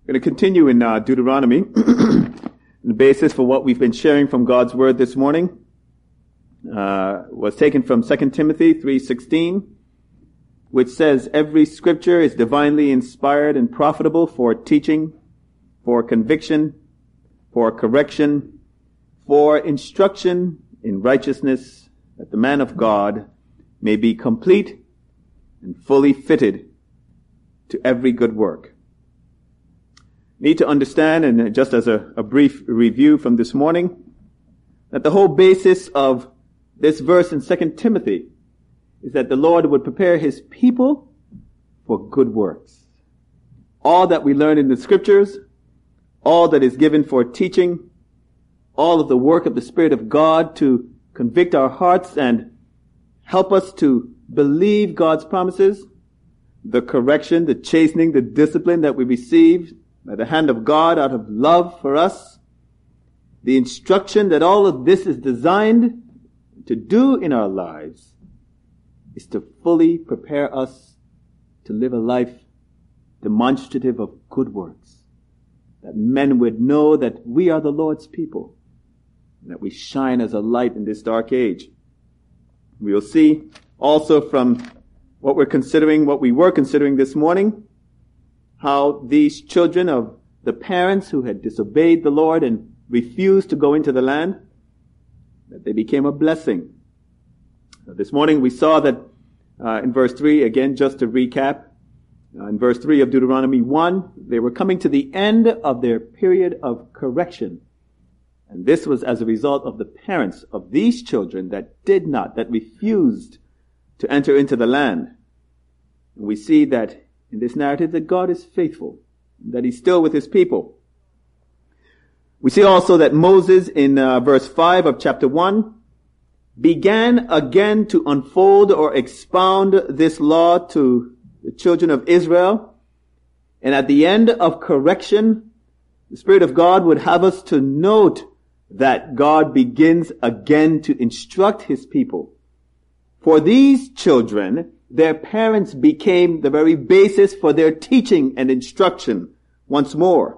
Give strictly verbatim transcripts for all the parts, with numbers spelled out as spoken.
We're going to continue in uh, Deuteronomy. The basis for what we've been sharing from God's Word this morning uh, was taken from Second Timothy three sixteen, which says, "Every scripture is divinely inspired and profitable for teaching, for conviction, for correction, for instruction in righteousness, that the man of God may be complete and fully fitted to every good work." Need to understand, and just as a, a brief review from this morning, that the whole basis of this verse in Second Timothy is that the Lord would prepare His people for good works. All that we learn in the Scriptures, all that is given for teaching, all of the work of the Spirit of God to convict our hearts and help us to believe God's promises, the correction, the chastening, the discipline that we receive by the hand of God out of love for us, the instruction that all of this is designed to do in our lives is to fully prepare us to live a life demonstrative of good works, that men would know that we are the Lord's people, and that we shine as a light in this dark age. We will see also from what we're considering, what we were considering this morning, how these children of the parents who had disobeyed the Lord and refused to go into the land, that they became a blessing. This morning we saw that uh, in verse three, again, just to recap, uh, in verse three of Deuteronomy one, they were coming to the end of their period of correction. And this was as a result of the parents of these children that did not, that refused to enter into the land. And we see that in this narrative that God is faithful, that He's still with His people. We see also that Moses in uh, verse five of chapter one began again to unfold or expound this law to the children of Israel. And at the end of correction, the Spirit of God would have us to note that God begins again to instruct His people. For these children, their parents became the very basis for their teaching and instruction once more.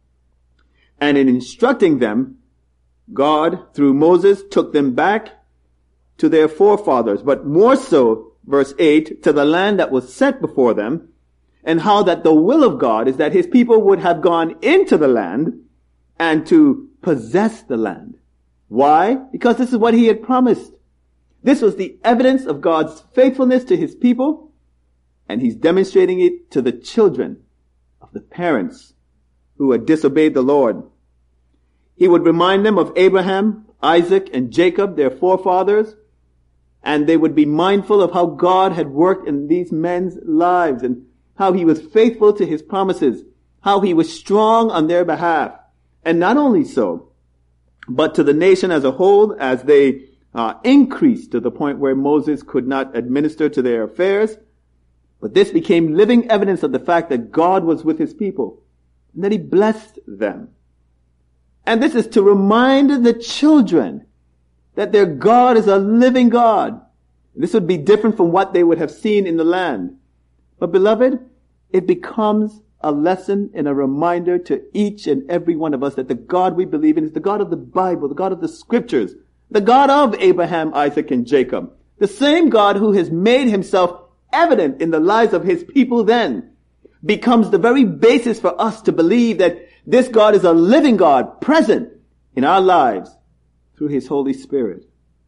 And in instructing them, God, through Moses, took them back to their forefathers, but more so, verse eight, to the land that was set before them, and how that the will of God is that His people would have gone into the land and to possess the land. Why? Because this is what He had promised. This was the evidence of God's faithfulness to His people, and He's demonstrating it to the children of the parents who had disobeyed the Lord. He would remind them of Abraham, Isaac, and Jacob, their forefathers, and they would be mindful of how God had worked in these men's lives and how He was faithful to His promises, how He was strong on their behalf. And not only so, but to the nation as a whole, as they Uh, increased to the point where Moses could not administer to their affairs. But this became living evidence of the fact that God was with His people and that He blessed them. And this is to remind the children that their God is a living God. This would be different from what they would have seen in the land. But beloved, it becomes a lesson and a reminder to each and every one of us that the God we believe in is the God of the Bible, the God of the Scriptures, the God of Abraham, Isaac, and Jacob. The same God who has made Himself evident in the lives of His people then becomes the very basis for us to believe that this God is a living God present in our lives through His Holy Spirit.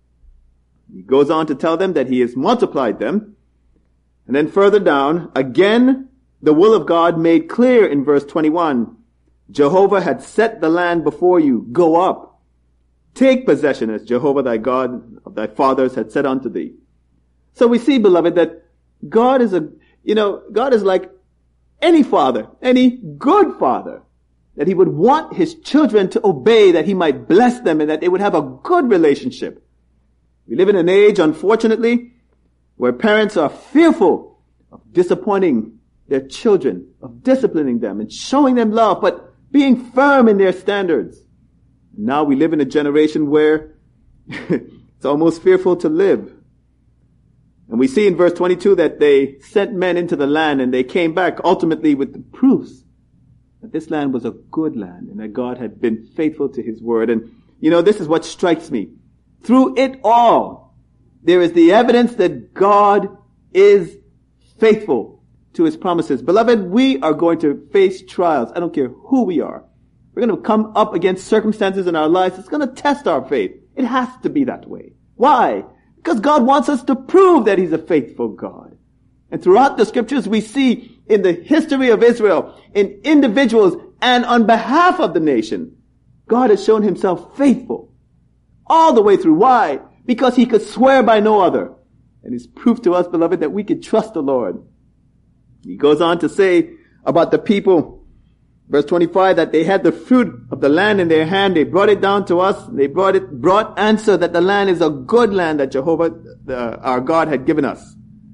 He goes on to tell them that He has multiplied them. And then further down, again, the will of God made clear in verse twenty-one. Jehovah had set the land before you. Go up. Take possession as Jehovah thy God of thy fathers had said unto thee. So we see, beloved, that God is a, you know, God is like any father, any good father, that He would want His children to obey, that He might bless them and that they would have a good relationship. We live in an age, unfortunately, where parents are fearful of disappointing their children, of disciplining them and showing them love, but being firm in their standards. Now we live in a generation where it's almost fearful to live. And we see in verse twenty-two that they sent men into the land and they came back ultimately with the proofs that this land was a good land and that God had been faithful to his word. And, you know, this is what strikes me. Through it all, there is the evidence that God is faithful to his promises. Beloved, we are going to face trials. I don't care who we are. We're going to come up against circumstances in our lives. It's going to test our faith. It has to be that way. Why? Because God wants us to prove that he's a faithful God. And throughout the scriptures, we see in the history of Israel, in individuals and on behalf of the nation, God has shown himself faithful all the way through. Why? Because he could swear by no other. And it's proof to us, beloved, that we can trust the Lord. He goes on to say about the people, verse twenty-five, that they had the fruit of the land in their hand. They brought it down to us. They brought it, brought answer that the land is a good land that Jehovah, the, our God, had given us.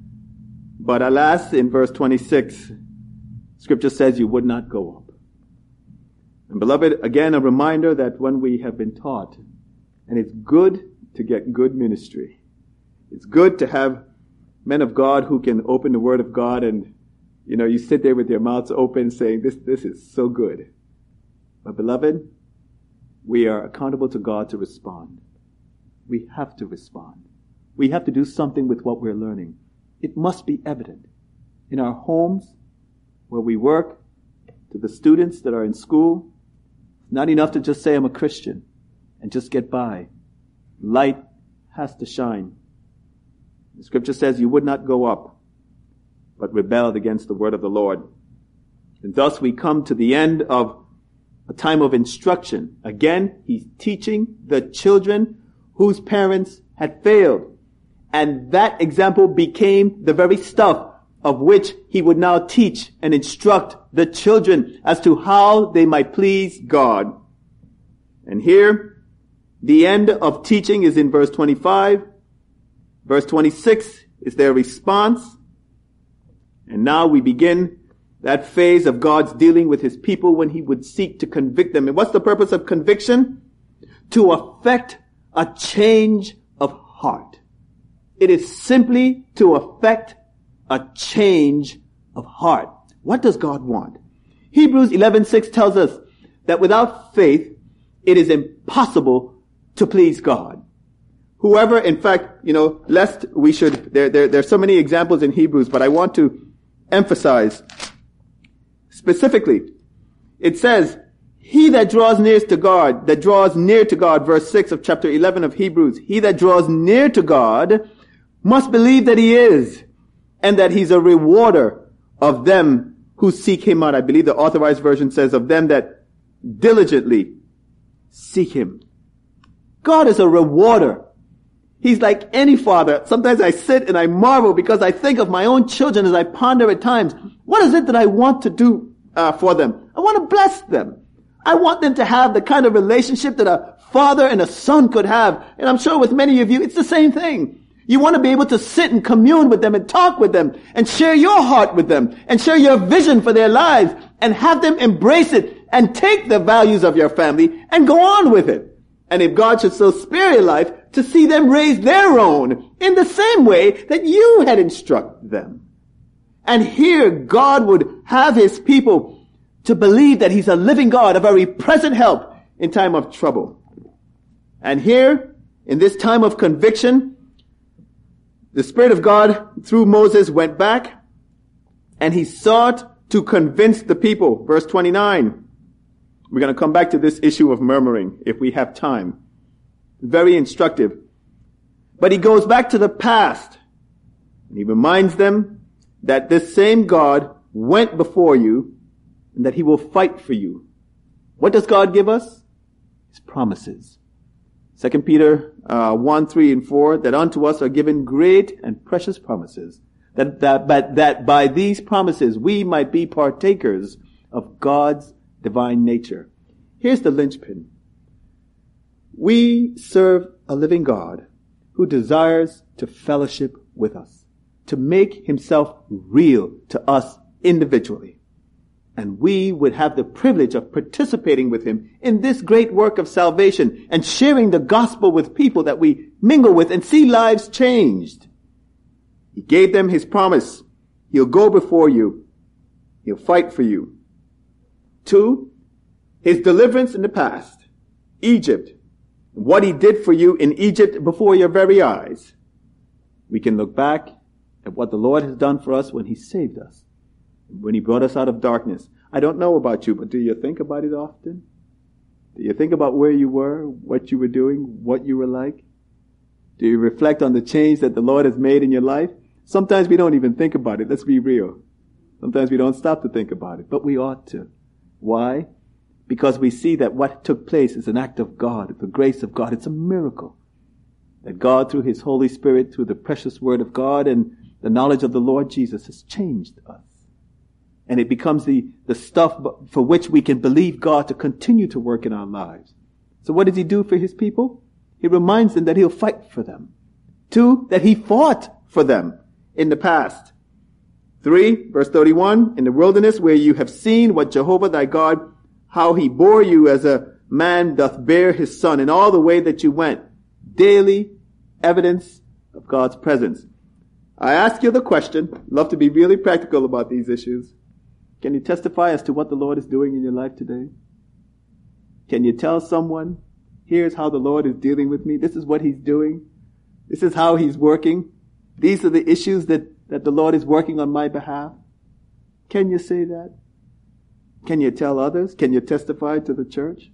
But alas, in verse twenty-six, scripture says you would not go up. And beloved, again, a reminder that when we have been taught, and it's good to get good ministry. It's good to have men of God who can open the word of God and, you know, you sit there with your mouths open saying, this, this is so good. But beloved, we are accountable to God to respond. We have to respond. We have to do something with what we're learning. It must be evident in our homes, where we work, to the students that are in school. It's not enough to just say I'm a Christian and just get by. Light has to shine. The scripture says you would not go up, but rebelled against the word of the Lord. And thus we come to the end of a time of instruction. Again, he's teaching the children whose parents had failed. And that example became the very stuff of which he would now teach and instruct the children as to how they might please God. And here, the end of teaching is in verse twenty-five. Verse twenty-six is their response. And now we begin that phase of God's dealing with his people when he would seek to convict them. And what's the purpose of conviction? To effect a change of heart. It is simply to effect a change of heart. What does God want? Hebrews eleven six tells us that without faith, it is impossible to please God. Whoever, in fact, you know, lest we should, there, there, there's so many examples in Hebrews, but I want to emphasize specifically. It says, he that draws near to God, that draws near to God, verse six of chapter eleven of Hebrews, he that draws near to God must believe that he is, and that he's a rewarder of them who seek him out. I believe the Authorized Version says of them that diligently seek him. God is a rewarder. He's like any father. Sometimes I sit and I marvel because I think of my own children as I ponder at times. What is it that I want to do uh, for them? I want to bless them. I want them to have the kind of relationship that a father and a son could have. And I'm sure with many of you, it's the same thing. You want to be able to sit and commune with them and talk with them and share your heart with them and share your vision for their lives and have them embrace it and take the values of your family and go on with it. And if God should so spare your life, to see them raise their own in the same way that you had instructed them. And here God would have his people to believe that he's a living God, a very present help in time of trouble. And here, in this time of conviction, the Spirit of God through Moses went back and he sought to convince the people. Verse twenty-nine. We're going to come back to this issue of murmuring if we have time. Very instructive. But he goes back to the past and he reminds them that this same God went before you and that he will fight for you. What does God give us? His promises. Second Peter uh, one, three, and four, that unto us are given great and precious promises, that, that, but that by these promises we might be partakers of God's divine nature. Here's the linchpin. We serve a living God who desires to fellowship with us, to make himself real to us individually. And we would have the privilege of participating with him in this great work of salvation and sharing the gospel with people that we mingle with and see lives changed. He gave them his promise. He'll go before you. He'll fight for you. Two, his deliverance in the past, Egypt, what he did for you in Egypt before your very eyes. We can look back at what the Lord has done for us when he saved us, when he brought us out of darkness. I don't know about you, but do you think about it often? Do you think about where you were, what you were doing, what you were like? Do you reflect on the change that the Lord has made in your life? Sometimes we don't even think about it. Let's be real. Sometimes we don't stop to think about it, but we ought to. Why? Because we see that what took place is an act of God, the grace of God. It's a miracle that God, through his Holy Spirit, through the precious word of God and the knowledge of the Lord Jesus, has changed us. And it becomes the, the stuff for which we can believe God to continue to work in our lives. So what does he do for his people? He reminds them that he'll fight for them. Two, that he fought for them in the past. Three, verse thirty-one, in the wilderness where you have seen what Jehovah thy God, how he bore you as a man doth bear his son in all the way that you went. Daily evidence of God's presence. I ask you the question, love to be really practical about these issues. Can you testify as to what the Lord is doing in your life today? Can you tell someone, here's how the Lord is dealing with me. This is what he's doing. This is how he's working. These are the issues that, that the Lord is working on my behalf. Can you say that? Can you tell others? Can you testify to the church?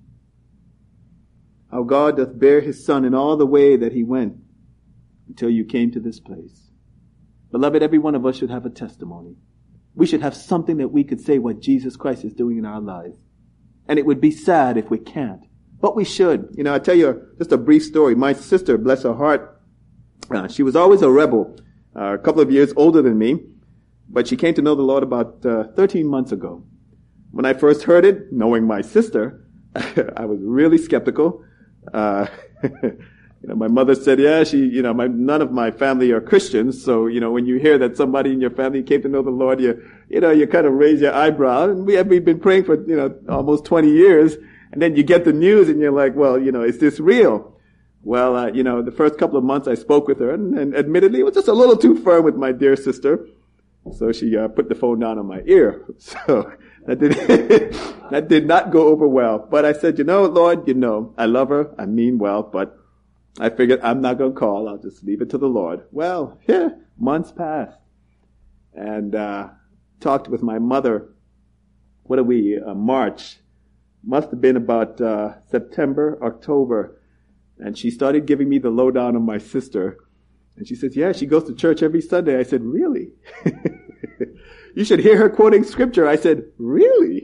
How God doth bear his son in all the way that he went until you came to this place. Beloved, every one of us should have a testimony. We should have something that we could say what Jesus Christ is doing in our lives. And it would be sad if we can't. But we should. You know, I'll tell you just a brief story. My sister, bless her heart, uh, she was always a rebel, uh, a couple of years older than me, but she came to know the Lord about uh, thirteen months ago. When I first heard it, knowing my sister, I was really skeptical. Uh, you know, my mother said, yeah, she, you know, my, none of my family are Christians. So, you know, when you hear that somebody in your family came to know the Lord, you, you know, you kind of raise your eyebrow. And we have, we've been praying for, you know, almost twenty years. And then you get the news and you're like, well, you know, is this real? Well, uh, you know, the first couple of months I spoke with her and, and admittedly it was just a little too firm with my dear sister. So she uh, put the phone down on my ear. So that did, that did not go over well. But I said, you know, Lord, you know, I love her. I mean well, but I figured I'm not going to call. I'll just leave it to the Lord. Well, yeah, months passed. And uh talked with my mother. What are we, uh, March? Must have been about uh September, October. And she started giving me the lowdown on my sister. And she says, yeah, she goes to church every Sunday. I said, really? You should hear her quoting scripture. I said, really?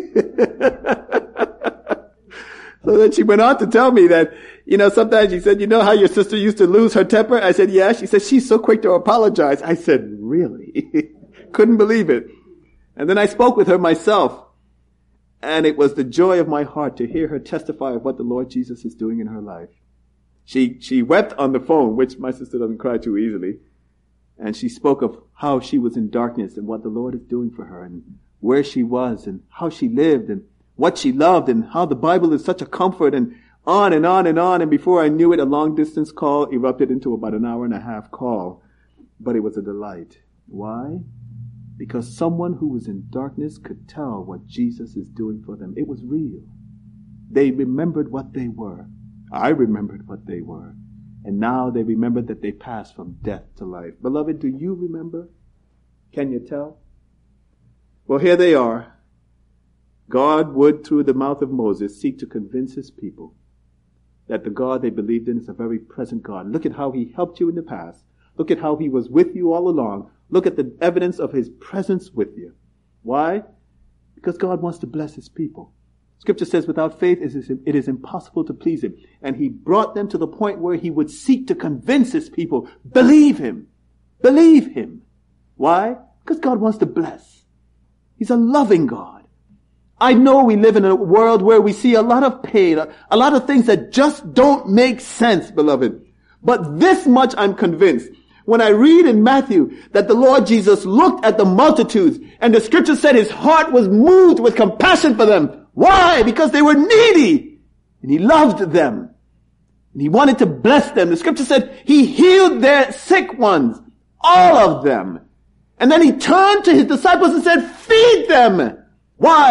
So then she went on to tell me that, you know, sometimes she said, you know how your sister used to lose her temper? I said, yeah. She said, she's so quick to apologize. I said, really? Couldn't believe it. And then I spoke with her myself. And it was the joy of my heart to hear her testify of what the Lord Jesus is doing in her life. She, she wept on the phone, which my sister doesn't cry too easily. And she spoke of how she was in darkness and what the Lord is doing for her and where she was and how she lived and what she loved and how the Bible is such a comfort and on and on and on. And before I knew it, a long distance call erupted into about an hour and a half call. But it was a delight. Why? Because someone who was in darkness could tell what Jesus is doing for them. It was real. They remembered what they were. I remembered what they were. And now they remembered that they passed from death to life. Beloved, do you remember? Can you tell? Well, here they are. God would, through the mouth of Moses, seek to convince his people that the God they believed in is a very present God. Look at how he helped you in the past. Look at how he was with you all along. Look at the evidence of his presence with you. Why? Because God wants to bless his people. Scripture says without faith it is impossible to please him. And he brought them to the point where he would seek to convince his people, believe him. Believe him. Why? Because God wants to bless. He's a loving God. I know we live in a world where we see a lot of pain, a lot of things that just don't make sense, beloved. But this much I'm convinced. When I read in Matthew that the Lord Jesus looked at the multitudes and the scripture said his heart was moved with compassion for them. Why? Because they were needy and he loved them and he wanted to bless them. The scripture said he healed their sick ones, all of them. And then he turned to his disciples and said, feed them. Why?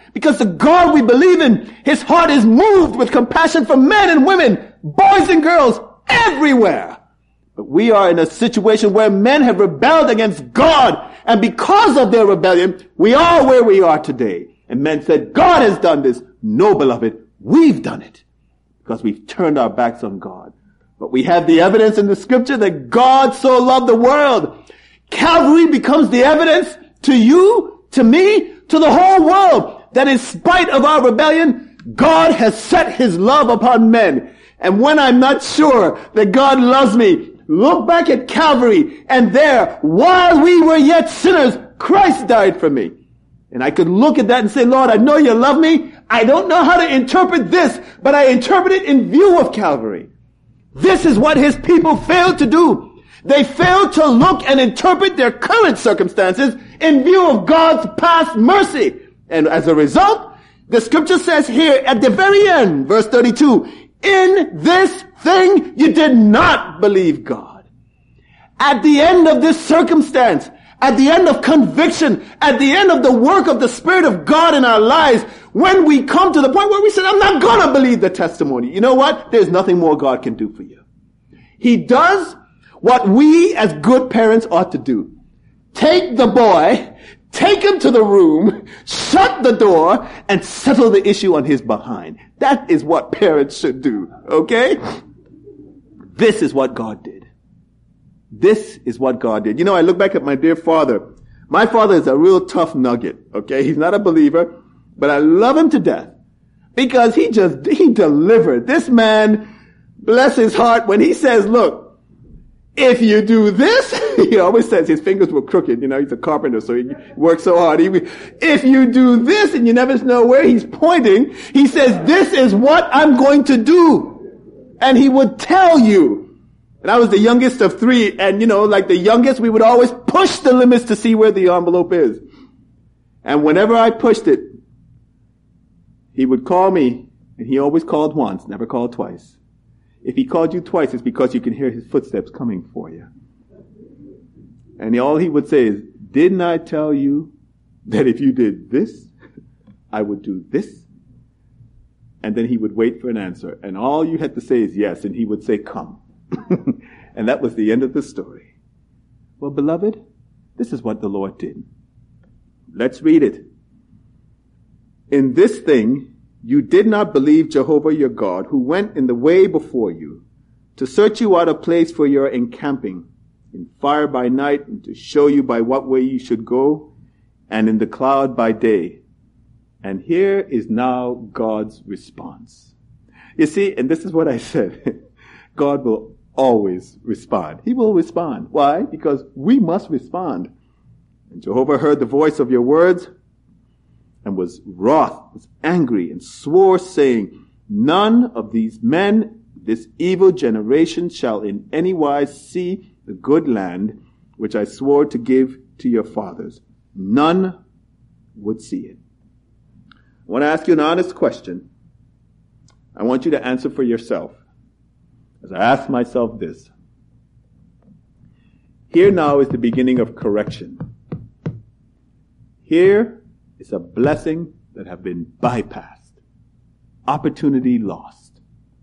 Because the God we believe in, his heart is moved with compassion for men and women, boys and girls, everywhere. But we are in a situation where men have rebelled against God. And because of their rebellion, we are where we are today. And men said, God has done this. No, beloved, we've done it. Because we've turned our backs on God. But we have the evidence in the scripture that God so loved the world. Calvary becomes the evidence to you, to me, to the whole world, that in spite of our rebellion, God has set his love upon men. And when I'm not sure that God loves me, look back at Calvary, and there, while we were yet sinners, Christ died for me. And I could look at that and say, Lord, I know you love me. I don't know how to interpret this, but I interpret it in view of Calvary. This is what his people failed to do. They failed to look and interpret their current circumstances in view of God's past mercy. And as a result, the scripture says here at the very end, verse thirty-two, in this thing you did not believe God. At the end of this circumstance, at the end of conviction, at the end of the work of the Spirit of God in our lives, when we come to the point where we say, I'm not going to believe the testimony. You know what? There's nothing more God can do for you. He does what we as good parents ought to do. Take the boy, take him to the room, shut the door, and settle the issue on his behind. That is what parents should do, okay? This is what God did. This is what God did. You know, I look back at my dear father. My father is a real tough nugget, okay? He's not a believer, but I love him to death because he just, he delivered. This man, bless his heart, when he says, look, if you do this, he always says his fingers were crooked. You know, he's a carpenter, so he works so hard. He, if you do this, and you never know where he's pointing, he says, this is what I'm going to do. And he would tell you. And I was the youngest of three, and you know, like the youngest, we would always push the limits to see where the envelope is. And whenever I pushed it, he would call me, and he always called once, never called twice. If he called you twice, it's because you can hear his footsteps coming for you. And all he would say is, didn't I tell you that if you did this, I would do this? And then he would wait for an answer. And all you had to say is yes, and he would say, come. And that was the end of the story. Well, beloved, this is what the Lord did. Let's read it. In this thing, you did not believe Jehovah your God, who went in the way before you, to search you out a place for your encamping, in fire by night, and to show you by what way you should go, and in the cloud by day. And here is now God's response. You see, and this is what I said, God will always respond. He will respond. Why? Because we must respond. And Jehovah heard the voice of your words and was wroth, was angry, and swore, saying, none of these men, this evil generation, shall in any wise see the good land which I swore to give to your fathers. None would see it. I want to ask you an honest question. I want you to answer for yourself. As I ask myself this, here now is the beginning of correction. Here is a blessing that have been bypassed. Opportunity lost.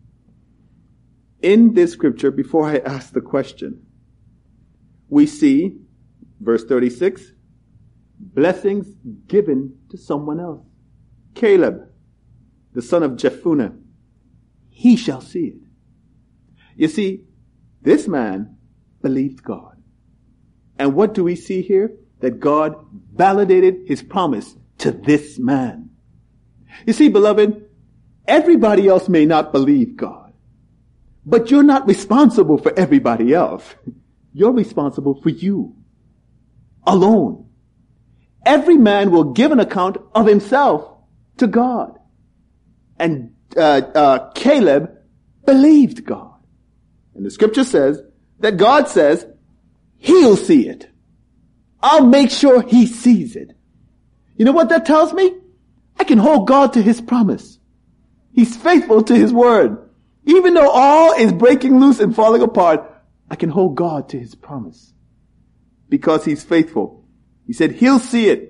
In this scripture, before I ask the question, we see, verse thirty-six, blessings given to someone else. Caleb, the son of Jephunneh, he shall see it. You see, this man believed God. And what do we see here? That God validated his promise to this man. You see, beloved, everybody else may not believe God, but you're not responsible for everybody else. You're responsible for you alone. Every man will give an account of himself to God. And uh, uh, Caleb believed God. And the scripture says that God says, he'll see it. I'll make sure he sees it. You know what that tells me? I can hold God to his promise. He's faithful to his word. Even though all is breaking loose and falling apart, I can hold God to his promise. Because he's faithful. He said, he'll see it.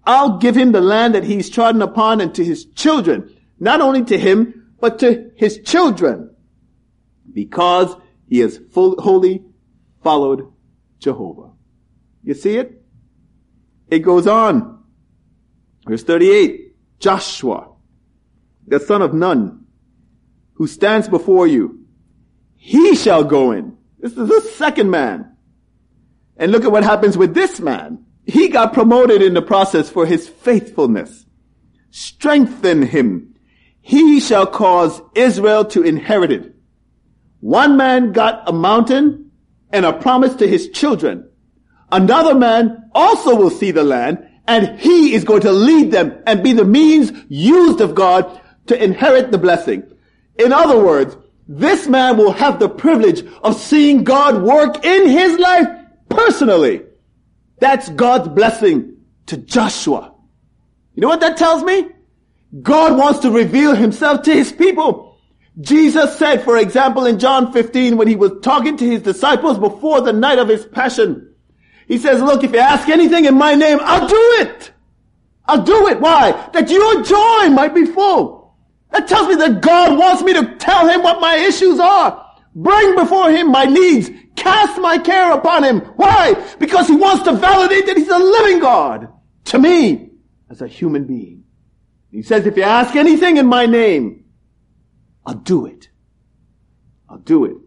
I'll give him the land that he's trodden upon and to his children. Not only to him, but to his children. Because he has full, wholly followed Jehovah. You see it? It goes on. Verse thirty-eight. Joshua, the son of Nun, who stands before you, he shall go in. This is the second man. And look at what happens with this man. He got promoted in the process for his faithfulness. Strengthen him. He shall cause Israel to inherit it. One man got a mountain and a promise to his children. Another man also will see the land, and he is going to lead them and be the means used of God to inherit the blessing. In other words, this man will have the privilege of seeing God work in his life personally. That's God's blessing to Joshua. You know what that tells me? God wants to reveal himself to his people. Jesus said, for example, in John fifteen, when he was talking to his disciples before the night of his passion, he says, look, if you ask anything in my name, I'll do it. I'll do it. Why? That your joy might be full. That tells me that God wants me to tell him what my issues are. Bring before him my needs. Cast my care upon him. Why? Because he wants to validate that he's a living God to me as a human being. He says, if you ask anything in my name, I'll do it. I'll do it.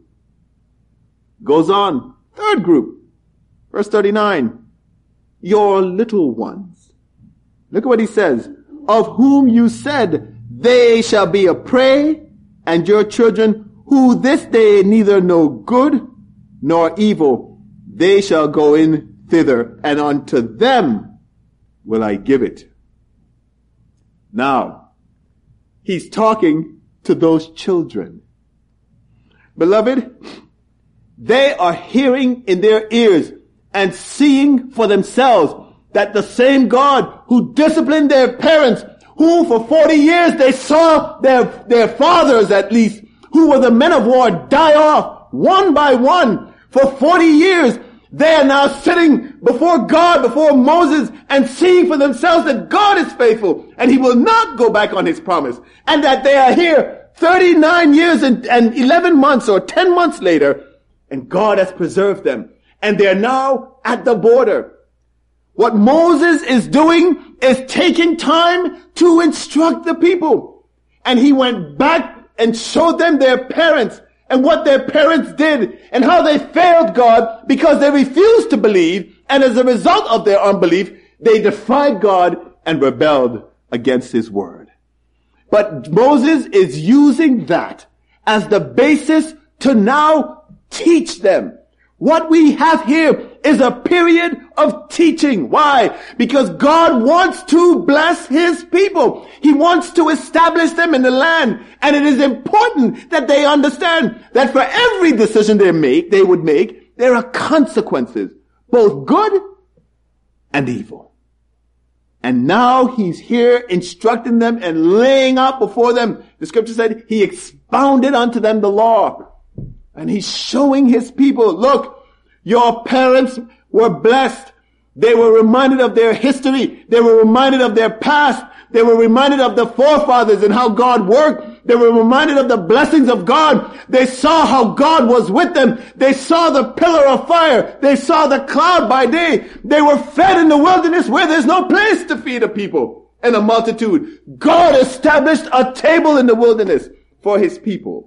Goes on. Third group. Verse thirty-nine. Your little ones. Look at what he says. Of whom you said, they shall be a prey, and your children, who this day neither know good nor evil, they shall go in thither, and unto them will I give it. Now, he's talking to those children. Beloved, they are hearing in their ears and seeing for themselves that the same God who disciplined their parents, who for forty years they saw their, their fathers at least, who were the men of war, die off one by one. For forty years, they are now sitting before God, before Moses, and seeing for themselves that God is faithful, and he will not go back on his promise, and that they are here thirty-nine years and, and eleven months or ten months later, and God has preserved them, and they are now at the border. What Moses is doing is taking time to instruct the people. And he went back and showed them their parents and what their parents did and how they failed God because they refused to believe. And as a result of their unbelief, they defied God and rebelled against his word. But Moses is using that as the basis to now teach them. What we have here is a period of teaching. Why? Because God wants to bless his people. He wants to establish them in the land. And it is important that they understand that for every decision they make, they would make, there are consequences, both good and evil. And now he's here instructing them and laying out before them. The scripture said he expounded unto them the law. And he's showing his people, look, your parents were blessed. They were reminded of their history. They were reminded of their past. They were reminded of the forefathers and how God worked. They were reminded of the blessings of God. They saw how God was with them. They saw the pillar of fire. They saw the cloud by day. They were fed in the wilderness where there's no place to feed a people and a multitude. God established a table in the wilderness for his people.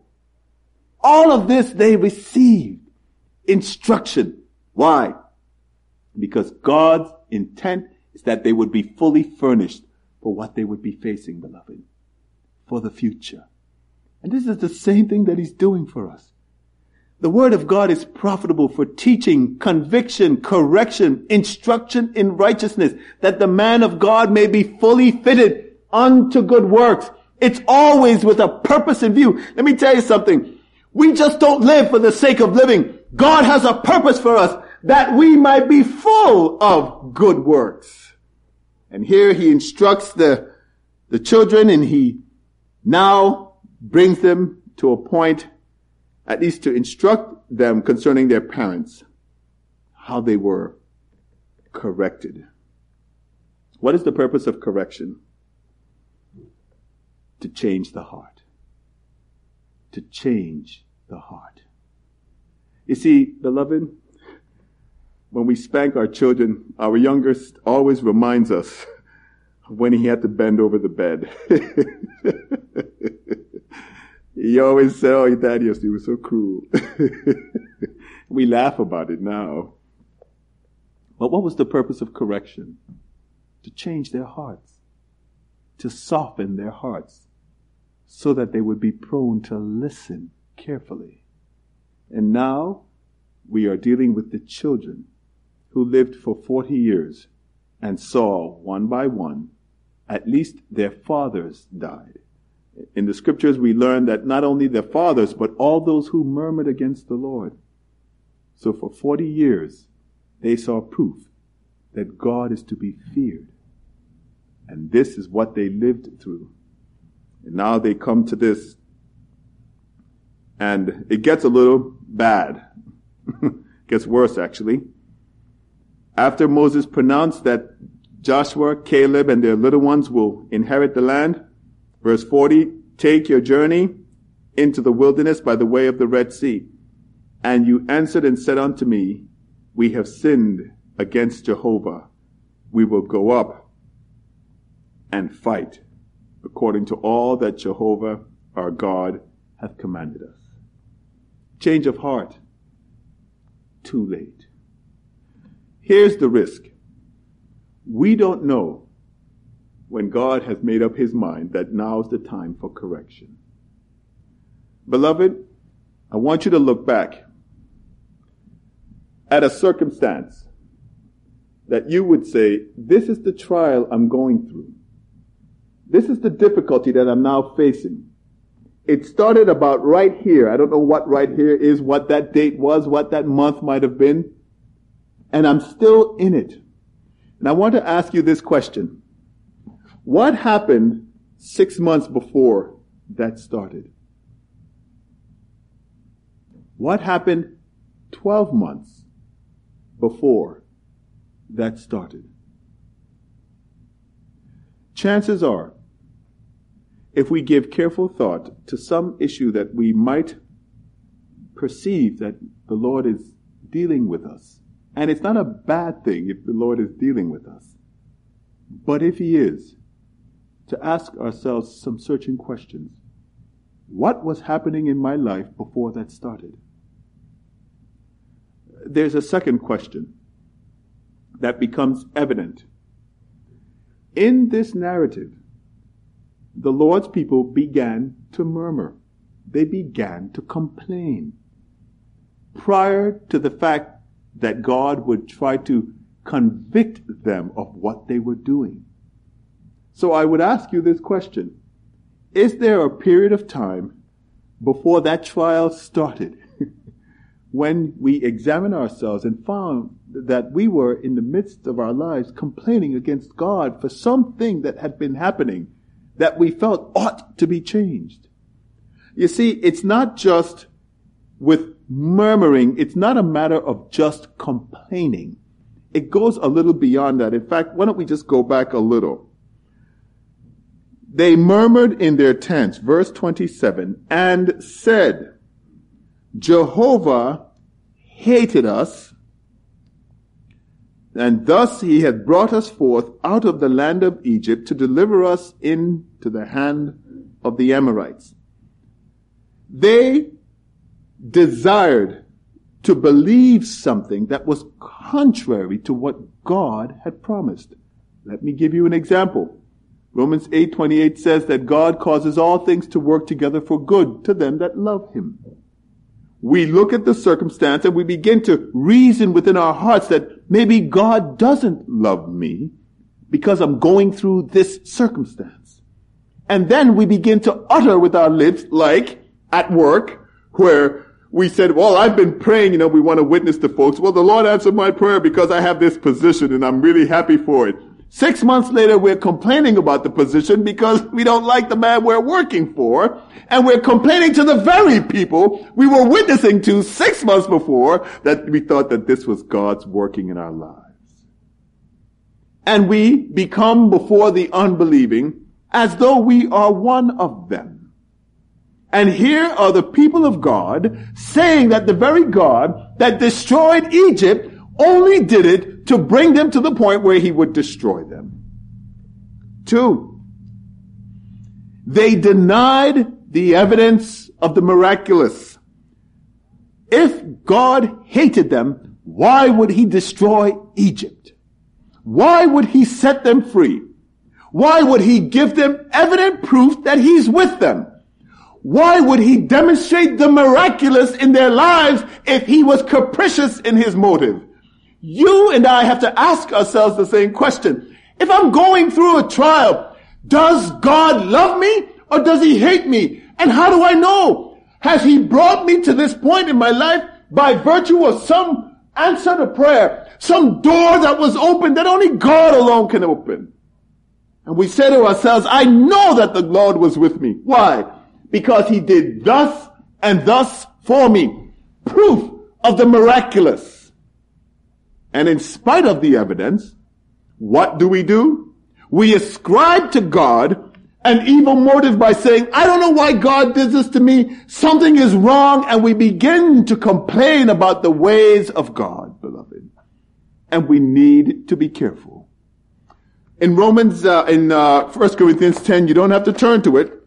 All of this they received instruction. Why? Because God's intent is that they would be fully furnished for what they would be facing, beloved, for the future. And this is the same thing that he's doing for us. The word of God is profitable for teaching, conviction, correction, instruction in righteousness, that the man of God may be fully fitted unto good works. It's always with a purpose in view. Let me tell you something. We just don't live for the sake of living. God has a purpose for us that we might be full of good works. And here he instructs the, the children, and he now brings them to a point, at least to instruct them concerning their parents, how they were corrected. What is the purpose of correction? To change the heart. To change the heart. You see, beloved, when we spank our children, our youngest always reminds us of when he had to bend over the bed. He always said, "Oh, Daddy, you were so cruel." We laugh about it now. But what was the purpose of correction? To change their hearts. To soften their hearts. So that they would be prone to listen carefully. And now we are dealing with the children who lived for forty years and saw one by one, at least their fathers died. In the scriptures we learn that not only their fathers, but all those who murmured against the Lord. So for forty years, they saw proof that God is to be feared. And this is what they lived through. And now they come to this, and it gets a little bad. It gets worse, actually. After Moses pronounced that Joshua, Caleb, and their little ones will inherit the land, verse forty, "Take your journey into the wilderness by the way of the Red Sea. And you answered and said unto me, We have sinned against Jehovah. We will go up and fight according to all that Jehovah our God hath commanded us." Change of heart. Too late. Here's the risk. We don't know when God has made up his mind that now's the time for correction. Beloved, I want you to look back at a circumstance that you would say, this is the trial I'm going through. This is the difficulty that I'm now facing. It started about right here. I don't know what right here is, what that date was, what that month might have been. And I'm still in it. And I want to ask you this question. What happened six months before that started? What happened twelve months before that started? Chances are, if we give careful thought to some issue that we might perceive that the Lord is dealing with us, and it's not a bad thing if the Lord is dealing with us, but if he is, to ask ourselves some searching questions. What was happening in my life before that started? There's a second question that becomes evident. In this narrative, the Lord's people began to murmur. They began to complain. Prior to the fact that God would try to convict them of what they were doing. So I would ask you this question. Is there a period of time before that trial started when we examined ourselves and found that we were in the midst of our lives complaining against God for something that had been happening that we felt ought to be changed? You see, it's not just with murmuring. It's not a matter of just complaining. It goes a little beyond that. In fact, why don't we just go back a little? They murmured in their tents, verse twenty-seven, and said, Jehovah hated us, and thus he had brought us forth out of the land of Egypt to deliver us into the hand of the Amorites. They desired to believe something that was contrary to what God had promised. Let me give you an example. Romans eight twenty-eight says that God causes all things to work together for good to them that love him. We look at the circumstance and we begin to reason within our hearts that maybe God doesn't love me because I'm going through this circumstance. And then we begin to utter with our lips, like at work, where we said, well, I've been praying, you know, we want to witness to folks. Well, the Lord answered my prayer because I have this position and I'm really happy for it. Six months later, we're complaining about the position because we don't like the man we're working for. And we're complaining to the very people we were witnessing to six months before that we thought that this was God's working in our lives. and we become before the unbelieving as though we are one of them. And here are the people of God saying that the very God that destroyed Egypt only did it to bring them to the point where he would destroy them. Two, they denied the evidence of the miraculous. If God hated them, why would he destroy Egypt? Why would he set them free? Why would he give them evident proof that he's with them? Why would he demonstrate the miraculous in their lives if he was capricious in his motive? You and I have to ask ourselves the same question. If I'm going through a trial, does God love me or does he hate me? And how do I know? Has he brought me to this point in my life by virtue of some answer to prayer, some door that was open that only God alone can open? And we say to ourselves, I know that the Lord was with me. Why? Because he did thus and thus for me. Proof of the miraculous. And in spite of the evidence, what do we do? We ascribe to God an evil motive by saying, I don't know why God did this to me. Something is wrong. And we begin to complain about the ways of God, beloved. And we need to be careful. In Romans, uh, in uh, First Corinthians ten, you don't have to turn to it.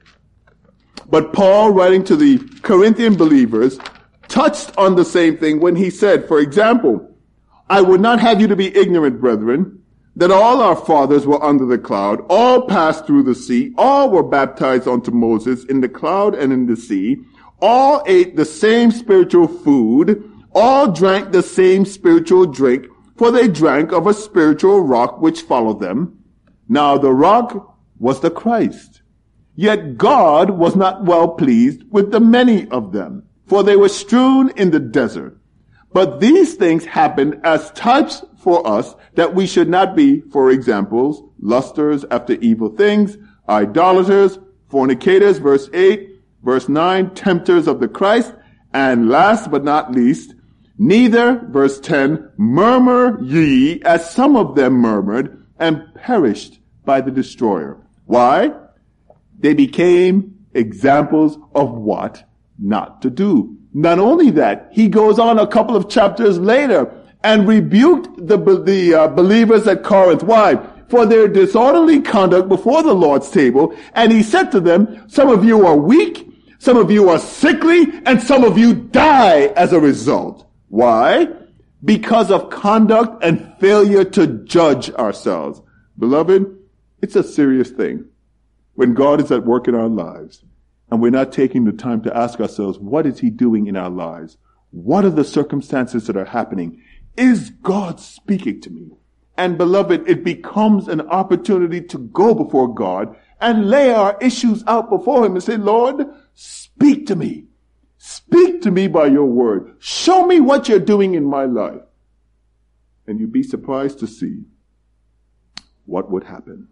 But Paul, writing to the Corinthian believers, touched on the same thing when he said, for example, I would not have you to be ignorant, brethren, that all our fathers were under the cloud, all passed through the sea, all were baptized unto Moses in the cloud and in the sea, all ate the same spiritual food, all drank the same spiritual drink, for they drank of a spiritual rock which followed them. Now the rock was the Christ. Yet God was not well pleased with the many of them, for they were strewn in the desert. But these things happened as types for us, that we should not be, for examples, lusters after evil things, idolaters, fornicators, verse eight, verse nine, tempters of the Christ, and last but not least, neither, verse ten, murmur ye, as some of them murmured, and perished by the destroyer. Why? They became examples of what not to do. Not only that, he goes on a couple of chapters later and rebuked the, the uh, believers at Corinth. Why? For their disorderly conduct before the Lord's table. And he said to them, some of you are weak, some of you are sickly, and some of you die as a result. Why? Because of conduct and failure to judge ourselves. Beloved, it's a serious thing when God is at work in our lives and we're not taking the time to ask ourselves, what is he doing in our lives? What are the circumstances that are happening? Is God speaking to me? And beloved, it becomes an opportunity to go before God and lay our issues out before him and say, Lord, speak to me. Speak to me by your word. Show me what you're doing in my life. And you'd be surprised to see what would happen.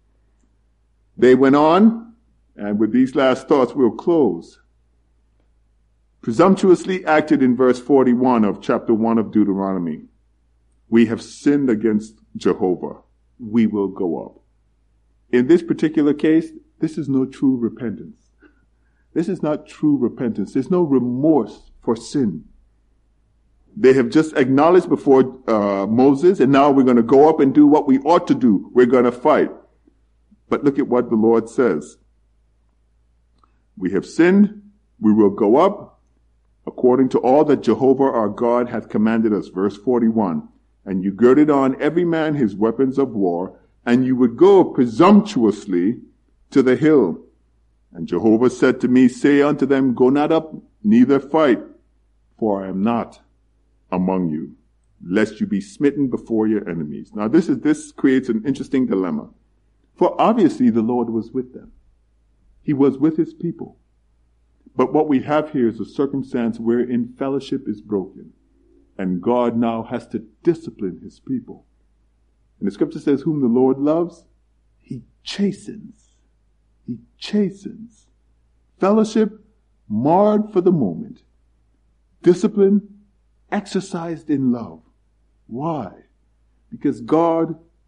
They went on, and with these last thoughts we'll close. Presumptuously acted in verse forty-one of chapter one of Deuteronomy. We have sinned against Jehovah. We will go up. In this particular case, this is no true repentance. This is not true repentance. There's no remorse for sin. They have just acknowledged before uh, Moses, and now we're going to go up and do what we ought to do. We're going to fight. But look at what the Lord says. We have sinned. We will go up according to all that Jehovah our God hath commanded us. Verse forty-one. And you girded on every man his weapons of war, and you would go presumptuously to the hill. And Jehovah said to me, say unto them, go not up, neither fight, for I am not among you, lest you be smitten before your enemies. Now this is, this creates an interesting dilemma. For obviously the Lord was with them. He was with his people. But what we have here is a circumstance wherein fellowship is broken. And God now has to discipline his people. And the scripture says, whom the Lord loves, he chastens. He chastens. Fellowship marred for the moment. Discipline exercised in love. Why? Because God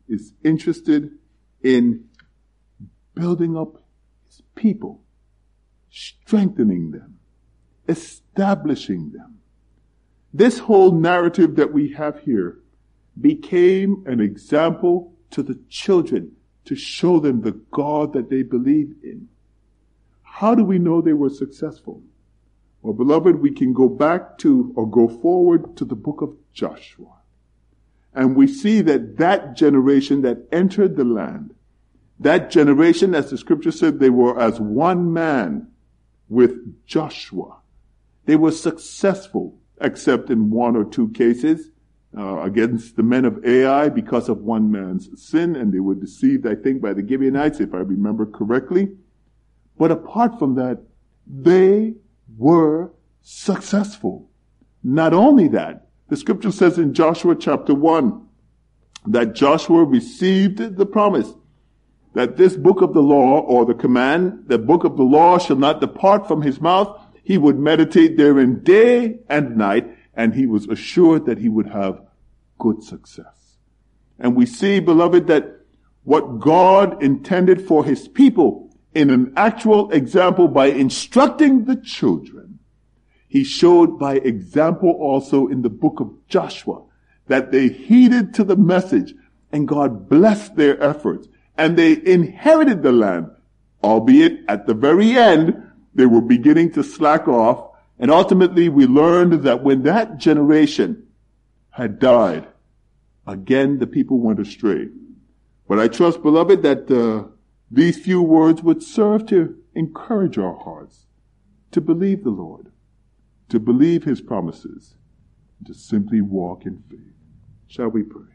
is interested in building up his people, strengthening them, establishing them. This whole narrative that we have here became an example to the children to show them the God that they believe in. How do we know they were successful? Well, beloved, we can go back to or go forward to the book of Joshua. And we see that that generation that entered the land, that generation, as the scripture said, they were as one man with Joshua. They were successful, except in one or two cases, uh, against the men of Ai because of one man's sin, and they were deceived, I think, by the Gibeonites, if I remember correctly. But apart from that, they were successful. Not only that, the scripture says in Joshua chapter one that Joshua received the promise that this book of the law, or the command, the book of the law shall not depart from his mouth. He would meditate therein day and night, and he was assured that he would have good success. And we see, beloved, that what God intended for his people in an actual example by instructing the children, he showed by example also in the book of Joshua, that they heeded to the message and God blessed their efforts and they inherited the land, albeit at the very end, they were beginning to slack off. And ultimately we learned that when that generation had died, again the people went astray. But I trust, beloved, that uh, these few words would serve to encourage our hearts to believe the Lord, to believe his promises, to simply walk in faith. Shall we pray?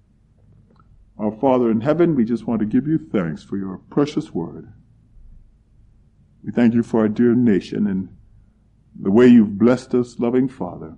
Our Father in heaven, we just want to give you thanks for your precious word. We thank you for our dear nation and the way you've blessed us, loving Father.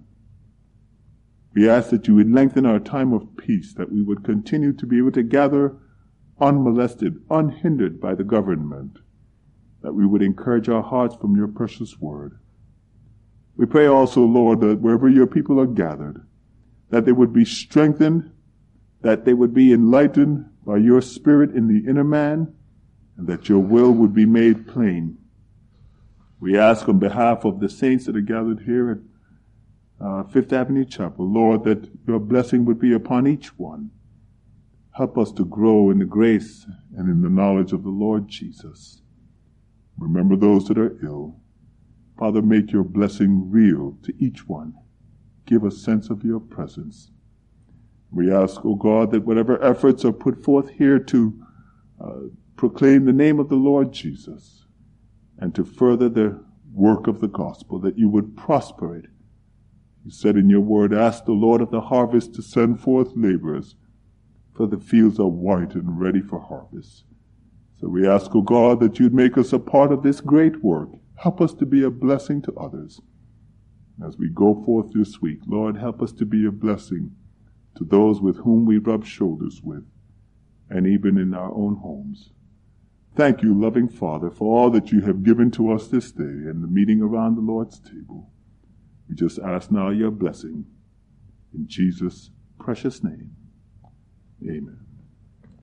We ask that you would lengthen our time of peace, that we would continue to be able to gather unmolested, unhindered by the government, that we would encourage our hearts from your precious word. We pray also, Lord, that wherever your people are gathered, that they would be strengthened, that they would be enlightened by your Spirit in the inner man, and that your will would be made plain. We ask on behalf of the saints that are gathered here at uh, Fifth Avenue Chapel, Lord, that your blessing would be upon each one. Help us to grow in the grace and in the knowledge of the Lord Jesus. Remember those that are ill. Father, make your blessing real to each one. Give a sense of your presence. We ask, O God, that whatever efforts are put forth here to uh, proclaim the name of the Lord Jesus and to further the work of the gospel, that you would prosper it. You said in your word, ask the Lord of the harvest to send forth laborers, for the fields are white and ready for harvest. So we ask, O God, that you'd make us a part of this great work. Help us to be a blessing to others. As we go forth this week, Lord, help us to be a blessing to those with whom we rub shoulders with, and even in our own homes. Thank you, loving Father, for all that you have given to us this day and the meeting around the Lord's table. We just ask now your blessing. In Jesus' precious name, amen.